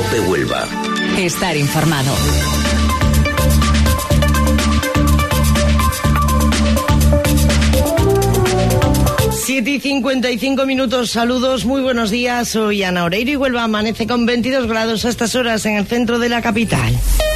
COPE Huelva. Estar informado. Siete y 55 minutos, saludos, muy buenos días, soy Ana Oreiro y Huelva amanece con 22 grados a estas horas en el centro de la capital.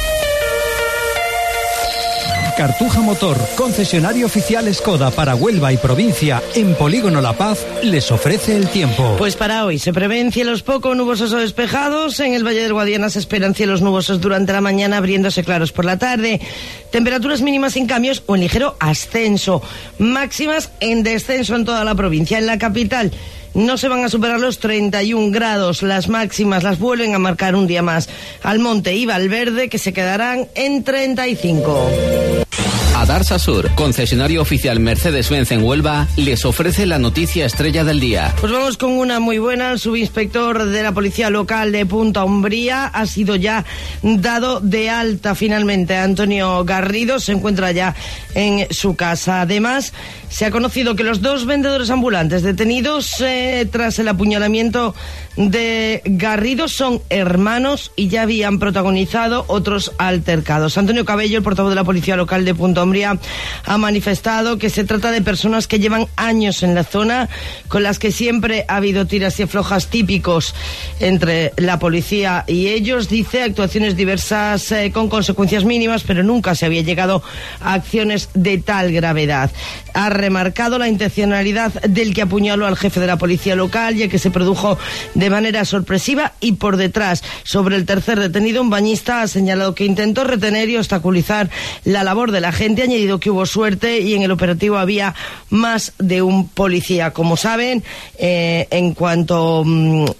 Cartuja Motor, concesionario oficial Skoda para Huelva y provincia en Polígono La Paz, les ofrece el tiempo. Pues para hoy se prevén cielos poco nubosos o despejados. En el Valle del Guadiana se esperan cielos nubosos durante la mañana, abriéndose claros por la tarde. Temperaturas mínimas sin cambios o en ligero ascenso. Máximas en descenso en toda la provincia. En la capital no se van a superar los 31 grados. Las máximas las vuelven a marcar un día más Almonte y Valverde, que se quedarán en 35. Adarsa Sur, concesionario oficial Mercedes-Benz en Huelva, les ofrece la noticia estrella del día. Pues vamos con una muy buena. El subinspector de la Policía Local de Punta Umbría ha sido ya dado de alta finalmente. Antonio Garrido se encuentra ya en su casa. Además, se ha conocido que los dos vendedores ambulantes detenidos tras el apuñalamiento de Garrido son hermanos y ya habían protagonizado otros altercados. Antonio Cabello, el portavoz de la Policía Local de Punta Umbría, ha manifestado que se trata de personas que llevan años en la zona, con las que siempre ha habido tiras y aflojas típicos entre la policía y ellos. Dice, actuaciones diversas con consecuencias mínimas, pero nunca se había llegado a acciones de tal gravedad. Ha remarcado la intencionalidad del que apuñaló al jefe de la Policía Local, ya que se produjo de manera sorpresiva y por detrás. Sobre el tercer detenido, un bañista ha señalado que intentó retener y obstaculizar la labor de la gente. Ha añadido que hubo suerte y en el operativo había más de un policía. Como saben, en cuanto uno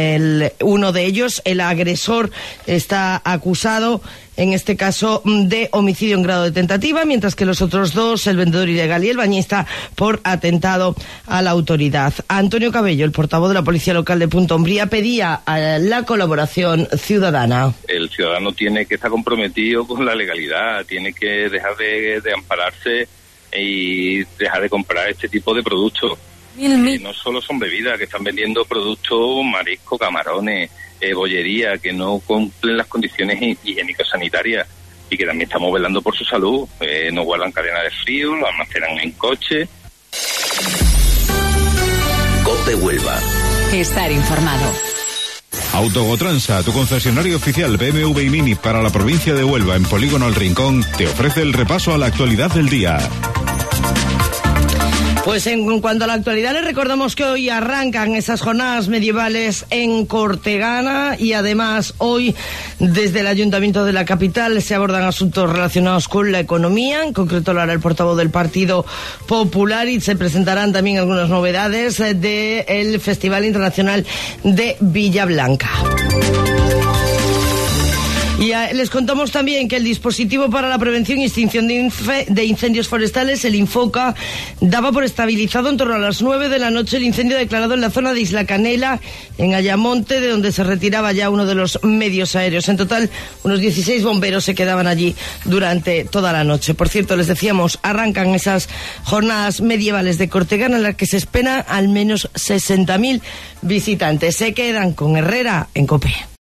de ellos, el agresor, está acusado en este caso de homicidio en grado de tentativa, mientras que los otros dos, el vendedor ilegal y el bañista, por atentado a la autoridad. Antonio Cabello, el portavoz de la Policía Local de Punta Umbría, pedía la colaboración ciudadana. El ciudadano tiene que estar comprometido con la legalidad, tiene que dejar de ampararse y dejar de comprar este tipo de productos. No solo son bebidas, que están vendiendo productos, marisco, camarones, bollería, que no cumplen las condiciones higiénico-sanitarias y que también estamos velando por su salud. No guardan cadena de frío, lo almacenan en coche. COPE Huelva. Estar informado. Autogotransa, tu concesionario oficial BMW y Mini para la provincia de Huelva en Polígono El Rincón, te ofrece el repaso a la actualidad del día. Pues en cuanto a la actualidad, les recordamos que hoy arrancan esas jornadas medievales en Cortegana y además hoy desde el Ayuntamiento de la capital se abordan asuntos relacionados con la economía. En concreto lo hará el portavoz del Partido Popular y se presentarán también algunas novedades del Festival Internacional de Villablanca. Y les contamos también que el dispositivo para la prevención y extinción de incendios forestales, el Infoca, daba por estabilizado en torno a las 9 de la noche el incendio declarado en la zona de Isla Canela, en Ayamonte, de donde se retiraba ya uno de los medios aéreos. En total, unos 16 bomberos se quedaban allí durante toda la noche. Por cierto, les decíamos, arrancan esas jornadas medievales de Cortegana en las que se esperan al menos 60.000 visitantes. Se quedan con Herrera en COPE.